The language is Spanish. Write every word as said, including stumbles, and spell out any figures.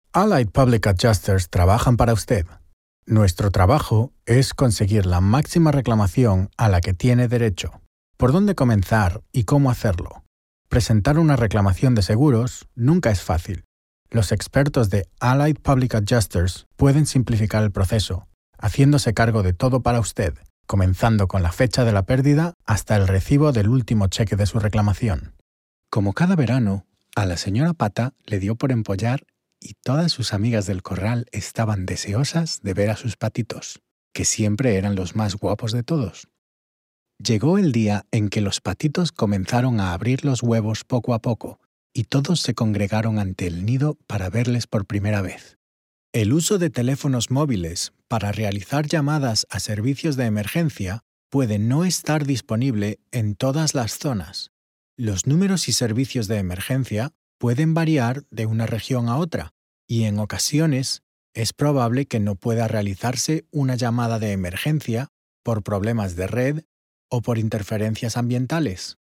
Allied Public Adjusters trabajan para usted. Nuestro trabajo es conseguir la máxima reclamación a la que tiene derecho. ¿Por dónde comenzar y cómo hacerlo? Presentar una reclamación de seguros nunca es fácil. Los expertos de Allied Public Adjusters pueden simplificar el proceso, haciéndose cargo de todo para usted, comenzando con la fecha de la pérdida hasta el recibo del último cheque de su reclamación. Como cada verano, a la señora Pata le dio por empollar y todas sus amigas del corral estaban deseosas de ver a sus patitos, que siempre eran los más guapos de todos. Llegó el día en que los patitos comenzaron a abrir los huevos poco a poco y todos se congregaron ante el nido para verles por primera vez. El uso de teléfonos móviles para realizar llamadas a servicios de emergencia puede no estar disponible en todas las zonas. Los números y servicios de emergencia pueden variar de una región a otra y en ocasiones es probable que no pueda realizarse una llamada de emergencia por problemas de red o por interferencias ambientales.